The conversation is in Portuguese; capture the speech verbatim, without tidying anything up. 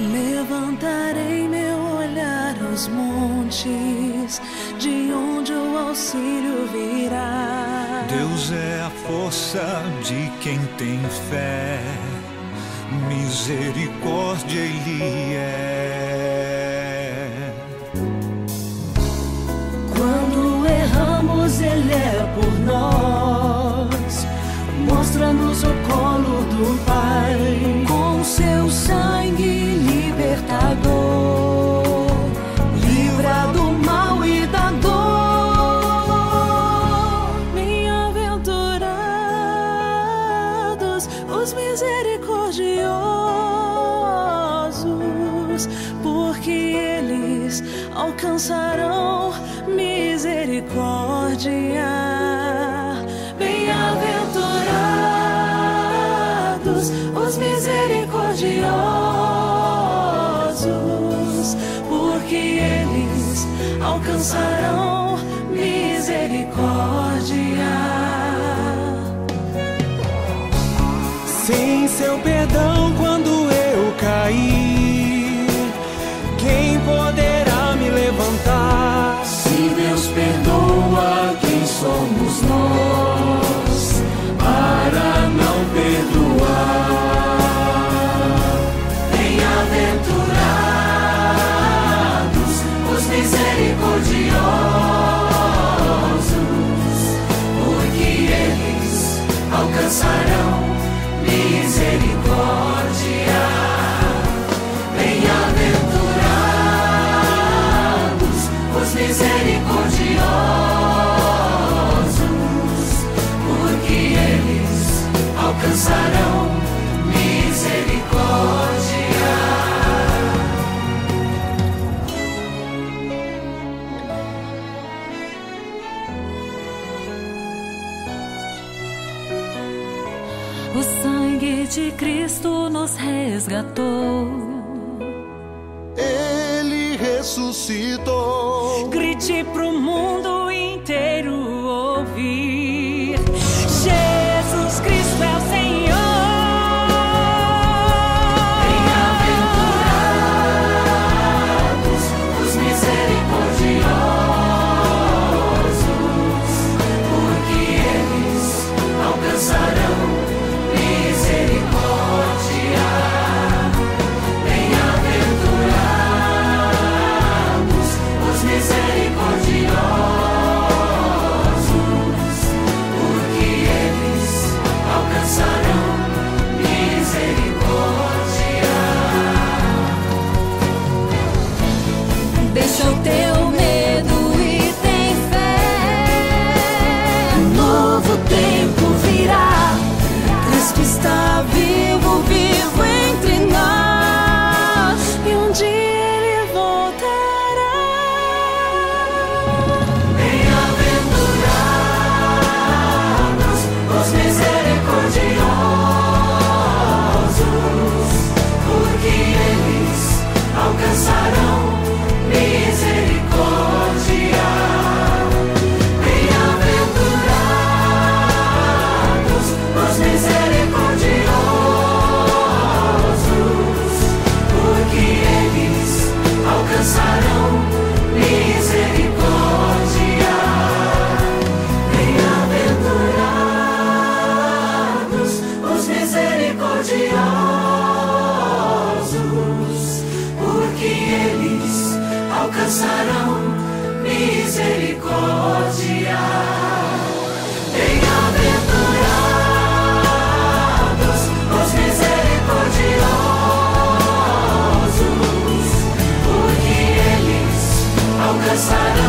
Levantarei meu olhar aos montes, de onde o auxílio virá. Deus é a força de quem tem fé, misericórdia Ele é. Quando erramos, Ele é por nós, mostra-nos o colo do Pai, com seu sangue libertador, livra do mal e da dor. Bem-aventurados os misericordiosos, porque eles alcançarão misericórdia. Bem-aventurados os misericordiosos, porque eles alcançarão misericórdia. Sem seu perdão, quando eu cair, quem poderá me levantar? Se Deus perdoa, quem somos nós para não perdoar? Bem-aventurados os misericordiosos, porque eles alcançarão misericórdia. Bem-aventurados os misericordiosos, porque eles alcançarão misericórdia. O sangue de Cristo nos resgatou, Ele ressuscitou. grite pro mundo inteiro ouvir: Jesus Cristo é o Senhor. Bem-aventurados os misericordiosos, porque eles alcançarão misericórdia. Bem-aventurados os misericordiosos, porque eles alcançarão misericórdia. Deixa o teu medo e tem fé, um novo tempo virá. Cristo está vivo, vivo entre nós, e um dia Ele voltará. Bem-aventurados os misericordiosos, porque eles alcançarão misericórdia. Bem-aventurados os misericordiosos, porque eles alcançarão misericórdia. Bem-aventurados os misericordiosos, porque eles alcançarão misericórdia. Bem-aventurados os misericordiosos, porque eles alcançarão